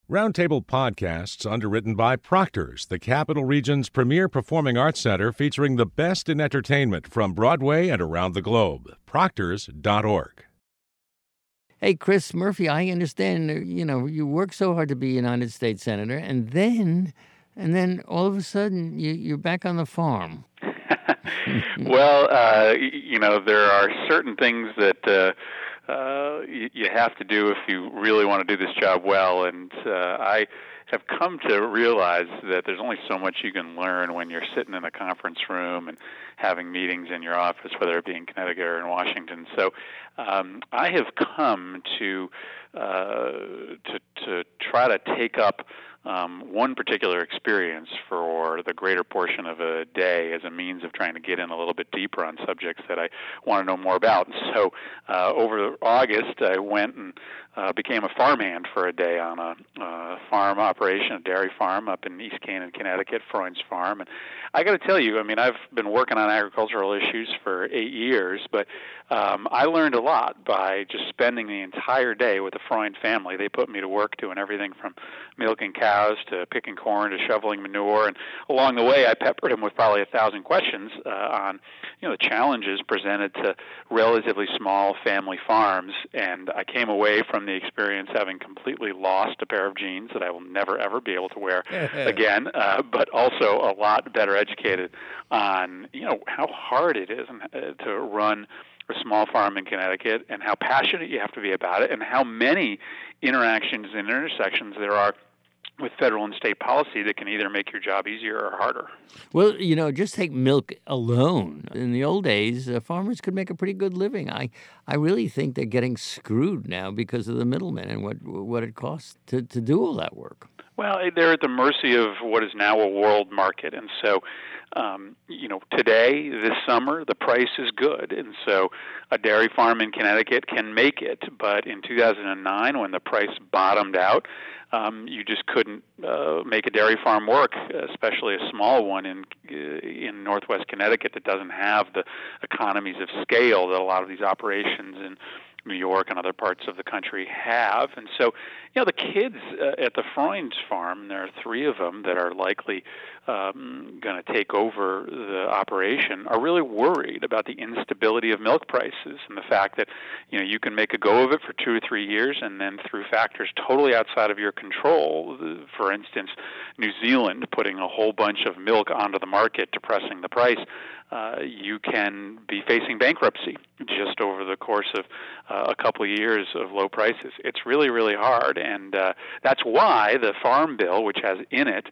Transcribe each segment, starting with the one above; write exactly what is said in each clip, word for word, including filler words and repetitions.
Roundtable Podcasts, underwritten by Proctor's, the Capital Region's premier performing arts center featuring the best in entertainment from Broadway and around the globe. Proctors dot org. Hey, Chris Murphy, I understand, uh, you know, you work so hard to be a United States Senator, and then, and then all of a sudden you, you're back on the farm. Well, uh, you know, there are certain things that uh, uh, you, you have to do if you really want to do this job well, and uh, I have come to realize that there's only so much you can learn when you're sitting in a conference room and having meetings in your office, whether it be in Connecticut or in Washington. So um, I have come to, uh, to to try to take up Um, one particular experience for the greater portion of a day as a means of trying to get in a little bit deeper on subjects that I want to know more about. And so uh, over August, I went and uh, became a farmhand for a day on a uh, farm operation, a dairy farm up in East Canaan, Connecticut, Freund's Farm. And I got to tell you, I mean, I've been working on agricultural issues for eight years, but um, I learned a lot by just spending the entire day with the Freund family. They put me to work doing everything from milking cows to picking corn to shoveling manure, and along the way I peppered him with probably a thousand questions uh, on you know the challenges presented to relatively small family farms, and I came away from the experience having completely lost a pair of jeans that I will never ever be able to wear again, uh, but also a lot better educated on you know how hard it is uh, to run a small farm in Connecticut, and how passionate you have to be about it, and how many interactions and intersections there are with federal and state policy that can either make your job easier or harder. Well, you know, just take milk alone. In the old days, uh, farmers could make a pretty good living. I, I really think they're getting screwed now because of the middlemen and what what it costs to, to do all that work. Well, they're at the mercy of what is now a world market. And so, um, you know, today, this summer, the price is good. And so a dairy farm in Connecticut can make it. But in two thousand nine, when the price bottomed out, um, you just couldn't uh, make a dairy farm work, especially a small one in in northwest Connecticut that doesn't have the economies of scale that a lot of these operations in New York and other parts of the country have. And so, you know, the kids uh, at the Freund's farm, and there are three of them that are likely um, going to take over the operation, are really worried about the instability of milk prices and the fact that, you know, you can make a go of it for two or three years and then through factors totally outside of your control, for instance, New Zealand putting a whole bunch of milk onto the market, depressing the price, Uh, you can be facing bankruptcy just over the course of uh, a couple of years of low prices. It's really, really hard, and uh, that's why the Farm Bill, which has in it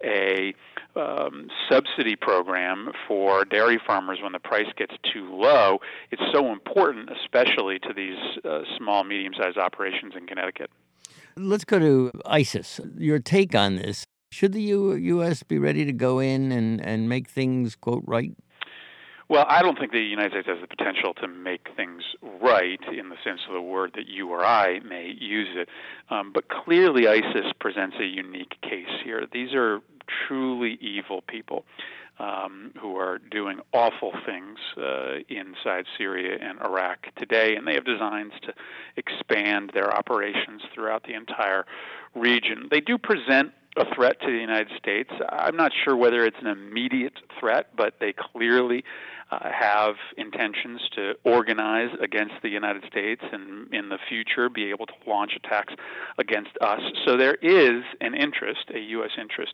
a um, subsidy program for dairy farmers when the price gets too low, it's so important, especially to these uh, small, medium-sized operations in Connecticut. Let's go to ISIS. Your take on this. Should the U- U.S. be ready to go in and, and make things, quote, right? Well, I don't think the United States has the potential to make things right in the sense of the word that you or I may use it. Um, but clearly ISIS presents a unique case here. These are truly evil people um, who are doing awful things uh, inside Syria and Iraq today, and they have designs to expand their operations throughout the entire region. They do present a threat to the United States. I'm not sure whether it's an immediate threat, but they clearly uh, have intentions to organize against the United States and in the future be able to launch attacks against us. So there is an interest, a U S interest,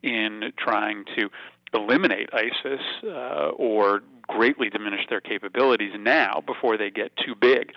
in trying to eliminate ISIS uh, or greatly diminish their capabilities now before they get too big.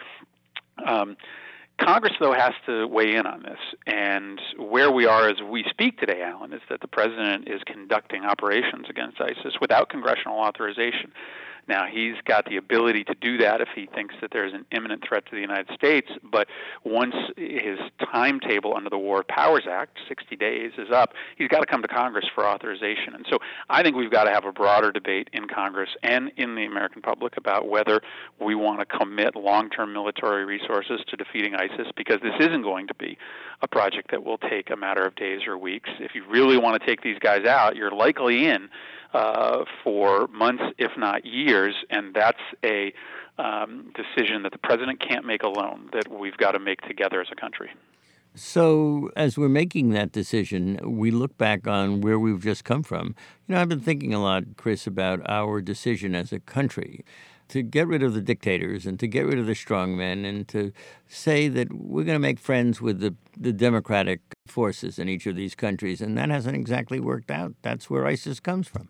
Um, Congress, though, has to weigh in on this. And where we are as we speak today, Alan, is that the president is conducting operations against ISIS without congressional authorization. Now, he's got the ability to do that if he thinks that there's an imminent threat to the United States, but once his timetable under the War Powers Act, sixty days, is up, he's got to come to Congress for authorization. And so I think we've got to have a broader debate in Congress and in the American public about whether we want to commit long-term military resources to defeating ISIS, because this isn't going to be a project that will take a matter of days or weeks. If you really want to take these guys out, you're likely in Uh, for months, if not years, and that's a um, decision that the president can't make alone, that we've got to make together as a country. So as we're making that decision, we look back on where we've just come from. You know, I've been thinking a lot, Chris, about our decision as a country to get rid of the dictators and to get rid of the strongmen and to say that we're going to make friends with the, the democratic forces in each of these countries. And that hasn't exactly worked out. That's where ISIS comes from.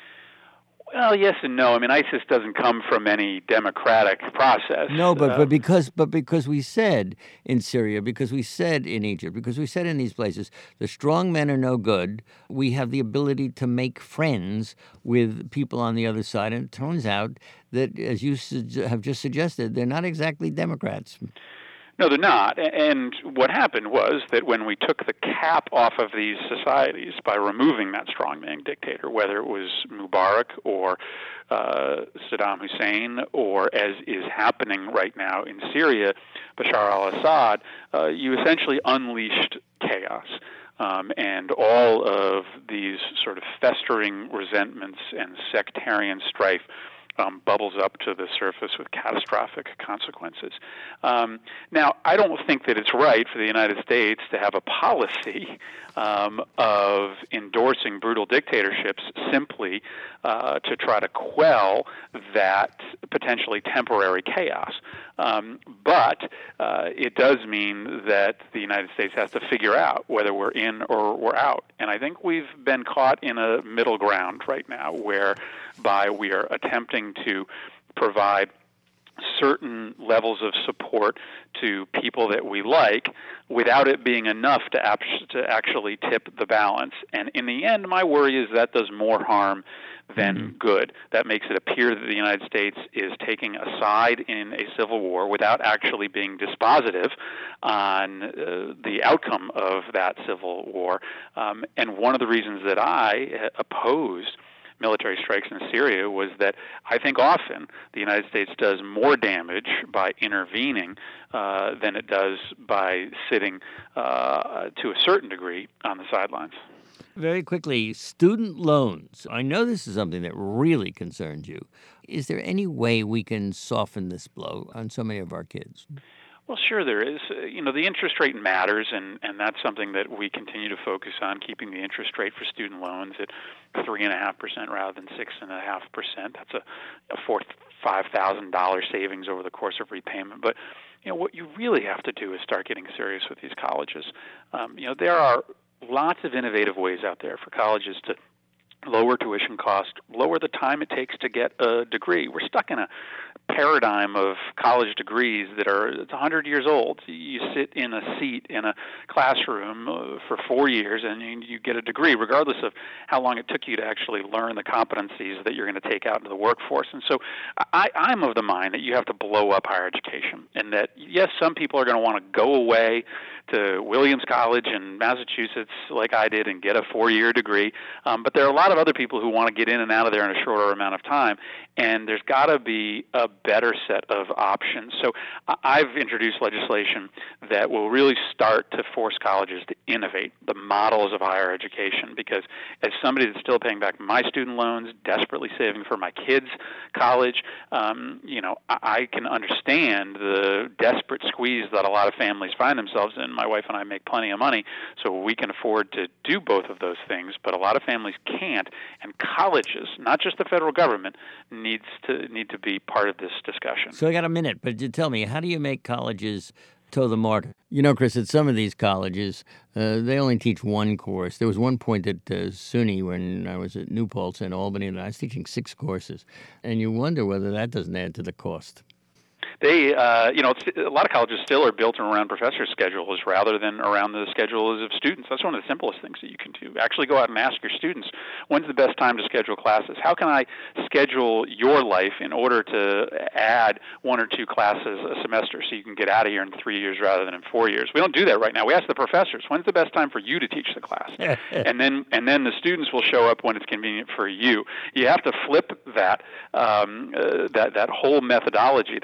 Well, yes and no. I mean, ISIS doesn't come from any democratic process. No, but, uh, but because but because we said in Syria, because we said in Egypt, because we said in these places, the strong men are no good. We have the ability to make friends with people on the other side. And it turns out that, as you su- have just suggested, they're not exactly Democrats. No, they're not. And what happened was that when we took the cap off of these societies by removing that strongman dictator, whether it was Mubarak or uh, Saddam Hussein, or as is happening right now in Syria, Bashar al-Assad, uh, you essentially unleashed chaos. Um, and all of these sort of festering resentments and sectarian strife Um, bubbles up to the surface with catastrophic consequences. Um, now, I don't think that it's right for the United States to have a policy um, of endorsing brutal dictatorships simply uh, to try to quell that potentially temporary chaos. Um, but uh, it does mean that the United States has to figure out whether we're in or we're out. And I think we've been caught in a middle ground right now whereby we are attempting to provide certain levels of support to people that we like without it being enough to, ap- to actually tip the balance. And in the end, my worry is that does more harm than mm-hmm. good. That makes it appear that the United States is taking a side in a civil war without actually being dispositive on uh, the outcome of that civil war. Um, and one of the reasons that I opposed military strikes in Syria was that I think often the United States does more damage by intervening uh, than it does by sitting uh, to a certain degree on the sidelines. Very quickly, student loans. I know this is something that really concerns you. Is there any way we can soften this blow on so many of our kids? Well, sure there is. Uh, you know, the interest rate matters, and, and that's something that we continue to focus on, keeping the interest rate for student loans at three point five percent rather than six point five percent. That's a, a four, five thousand dollars savings over the course of repayment. But, you know, what you really have to do is start getting serious with these colleges. Um, you know, there are lots of innovative ways out there for colleges to lower tuition cost, lower the time it takes to get a degree. We're stuck in a paradigm of college degrees that are it's one hundred years old. You sit in a seat in a classroom uh, for four years and you, you get a degree, regardless of how long it took you to actually learn the competencies that you're going to take out into the workforce. And so I, I'm of the mind that you have to blow up higher education, and that, yes, some people are going to want to go away to Williams College in Massachusetts like I did and get a four-year degree, um, but there are a lot of other people who want to get in and out of there in a shorter amount of time, and there's got to be a better set of options. So I've introduced legislation that will really start to force colleges to innovate the models of higher education, because as somebody that's still paying back my student loans, desperately saving for my kids' college, um, you know, I, I can understand the desperate squeeze that a lot of families find themselves in. My wife and I make plenty of money, so we can afford to do both of those things, but a lot of families can't, and colleges, not just the federal government, needs to need to be part of this discussion. So I got a minute, but tell me, how do you make colleges toe the mark? You know, Chris, at some of these colleges, uh, they only teach one course. There was one point at uh, SUNY when I was at New Paltz in Albany, and I was teaching six courses, and you wonder whether that doesn't add to the cost. They, uh, you know, a lot of colleges still are built around professor schedules rather than around the schedules of students. That's one of the simplest things that you can do. Actually go out and ask your students, when's the best time to schedule classes? How can I schedule your life in order to add one or two classes a semester so you can get out of here in three years rather than in four years? We don't do that right now. We ask the professors, when's the best time for you to teach the class? and then and then the students will show up when it's convenient for you. You have to flip that, um, uh, that, that whole methodology, that whole model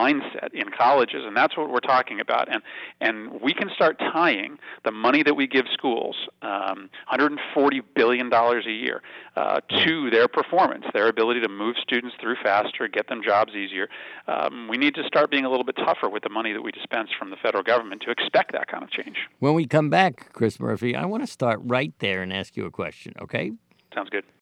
mindset in colleges, and that's what we're talking about. And and we can start tying the money that we give schools, um, one hundred forty billion dollars a year, uh, to their performance, their ability to move students through faster, get them jobs easier. Um, we need to start being a little bit tougher with the money that we dispense from the federal government to expect that kind of change. When we come back, Chris Murphy, I want to start right there and ask you a question, okay? Sounds good.